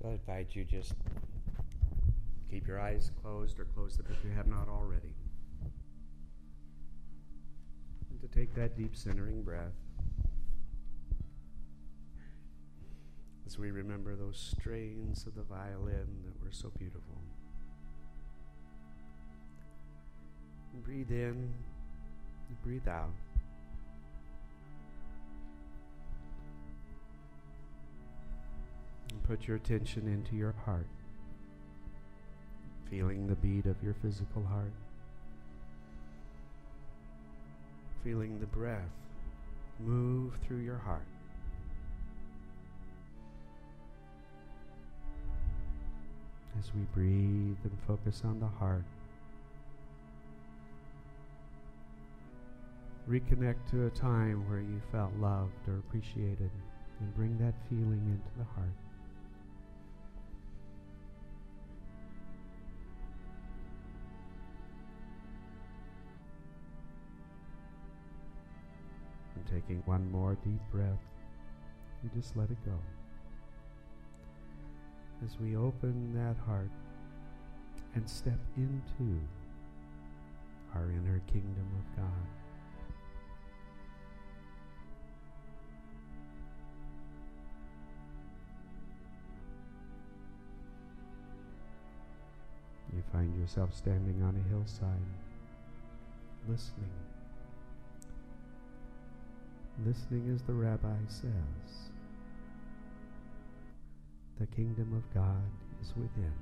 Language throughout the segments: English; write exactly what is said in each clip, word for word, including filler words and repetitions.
So I invite you just keep your eyes closed or close them if you have not already. And to take that deep centering breath as we remember those strains of the violin that were so beautiful. And breathe in and breathe out. And put your attention into your heart, feeling the beat of your physical heart, feeling the breath move through your heart. As we breathe and focus on the heart, reconnect to a time where you felt loved or appreciated and bring that feeling into the heart. And taking one more deep breath, you just let it go. As we open that heart and step into our inner kingdom of God. You find yourself standing on a hillside, listening. Listening as the rabbi says, the kingdom of God is within.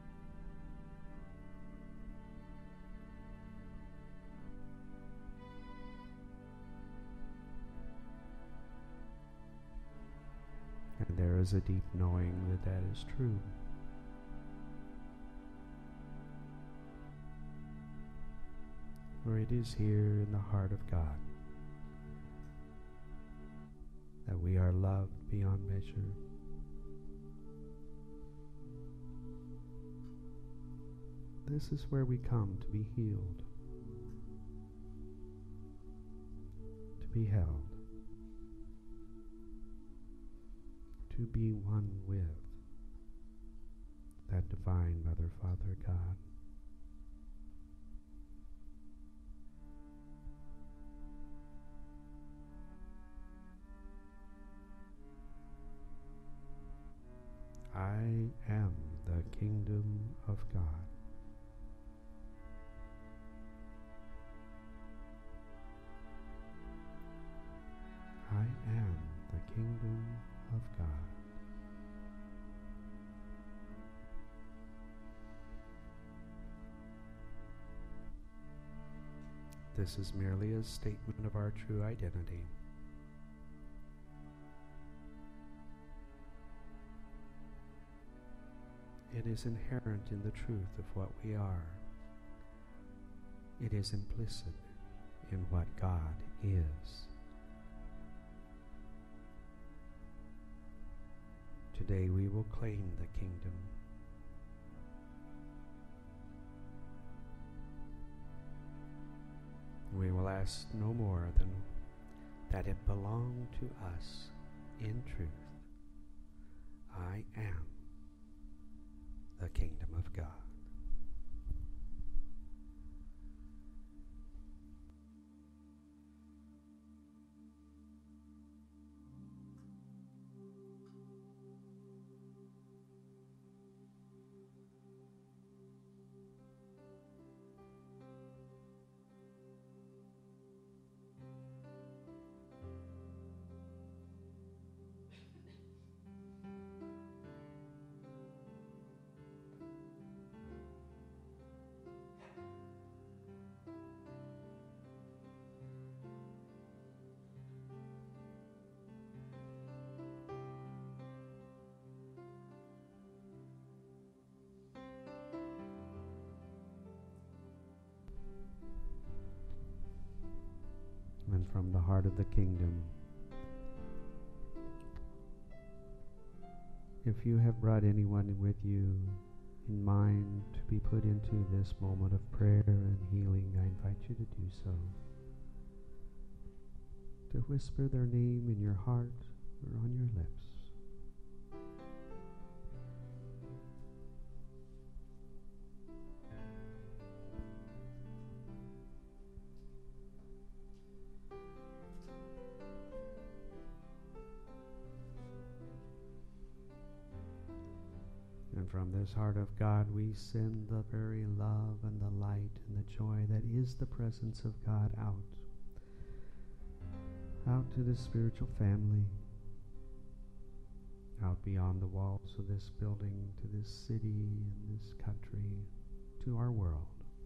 And there is a deep knowing that that is true. For it is here in the heart of God that we are loved beyond measure. This is where we come to be healed, to be held, to be one with that divine Mother, Father, God. I am the kingdom of God. I am the kingdom of God. This is merely a statement of our true identity. It is inherent in the truth of what we are. It is implicit in what God is. Today we will claim the kingdom. We will ask no more than that it belong to us in truth. I am the kingdom of God. And from the heart of the kingdom, if you have brought anyone with you in mind to be put into this moment of prayer and healing, I invite you to do so. To whisper their name in your heart or on your lips. And from this heart of God we send the very love and the light and the joy that is the presence of God out. Out to this spiritual family. Out beyond the walls of this building, to this city and this country, to our world.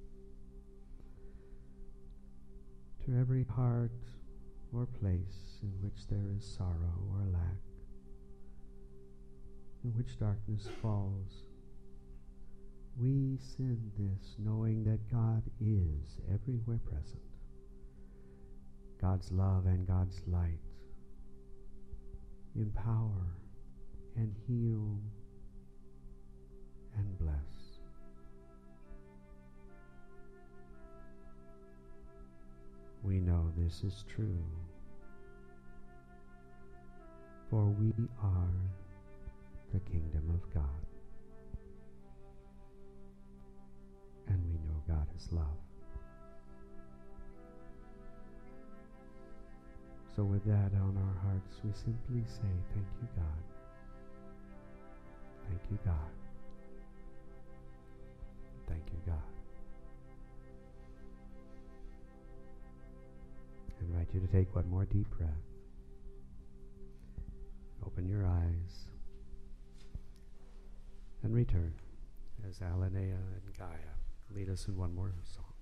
To every heart or place in which there is sorrow or lack, in which darkness falls, we send this knowing that God is everywhere present. God's love and God's light empower and heal and bless. We know this is true, for we are the kingdom of God, and we know God is love. So with that on our hearts, we simply say, thank you, God. Thank you, God. Thank you, God. I invite you to take one more deep breath. Open your eyes and return as Alanea and Gaia lead us in one more song.